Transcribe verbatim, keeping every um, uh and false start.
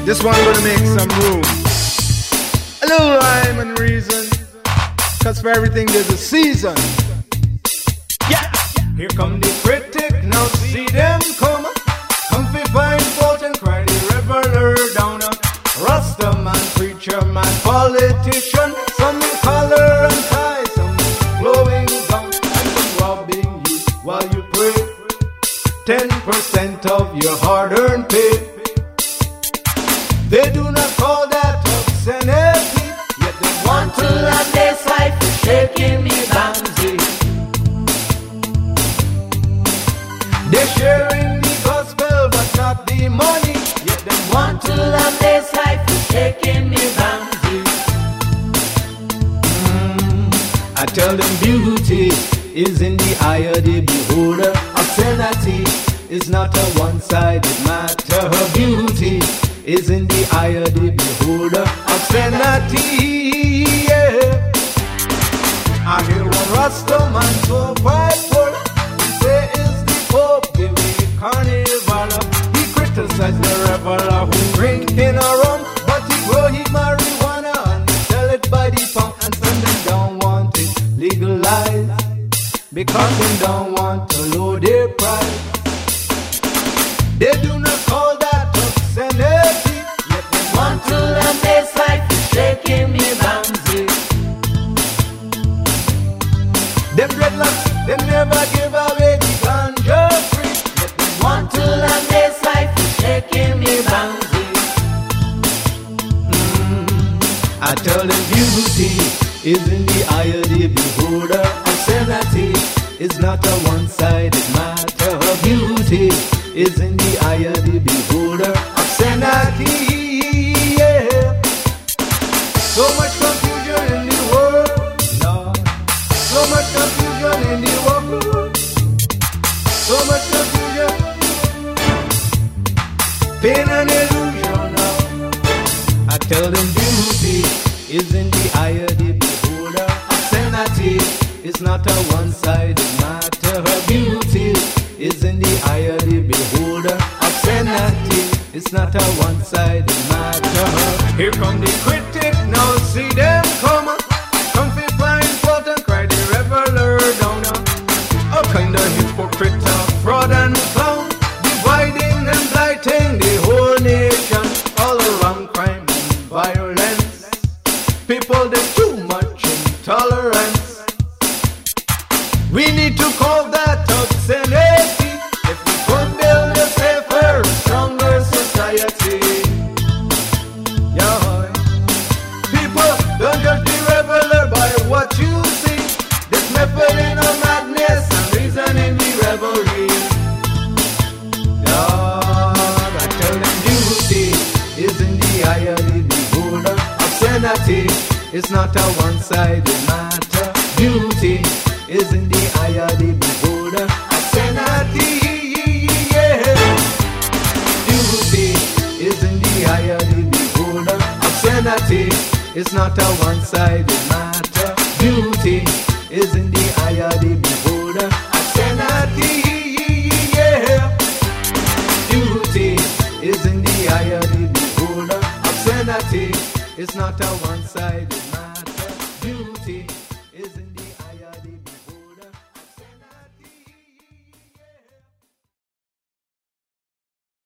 This one gonna make some room. A little rhyme and reason. Cause for everything there's a season. Yeah! Here come the critic, now see them come. Comfy find fault and cry the reveler down. Rasta man, preacher man, politician. Some in collar and tie, some blowing gun, and some robbing you while you pray. Ten percent of your hard-earned pay. They do not call that obscenity, yet they want to live this life for shaking me bouncy. They're sharing the gospel but not the money, yet they want to live this life for shaking me bouncy. Mm, I tell them beauty is in the eye of the beholder. Obscenity is not a one-sided matter. Her beauty is in the eye of the beholder. Obscenity, yeah. I hear one Rasta man so prideful. He say is the Pope giving the carnival. He criticized the reveler who drinking a rum, but he grow he marijuana and sell it by the pound. And some them don't want it legalized because they don't want to lower their price. They do not call that obscenity, yet they want to live this life for shaking me bouncy. Them dreadlocks, they never give away the ganja free, yet they want to live this life for shaking me bouncy. Mm, I tell them beauty is in the eye of the beholder. Obscenity is not a one-sided matter. Her beauty is in the eye of the beholder. Obscenity, yeah. So much confusion in the world, Lord. So much confusion in the world. So much confusion. Pain and illusion now. I tell them beauty is in the eye of the beholder. Obscenity is not a one-sided matter. Her beauty is in the eye of the beholder. Obscenity is not a one-sided matter. Here come the critic, now see them come. Comfy blind fault and cry the reveler down. A kind of hypocrite, a fraud and clown, dividing and blighting the whole nation. All around crime and violence. People, there's too much intolerance. We need to call that obscenity if we could build a safer, stronger society. Yeah. People, don't judge the reveler by what you see. This method in a madness and reason in the revelry. Yeah, I tell them beauty is in the eye of the beholder. Obscenity is not a one-sided matter. Beauty is in the eye of the beholder. Obscenity, yeah. Beauty is in the eye of the beholder. Obscenity is not a one-sided matter. Beauty is in the eye of the beholder. Obscenity, yeah. Beauty is in the eye of the beholder. Obscenity is not a one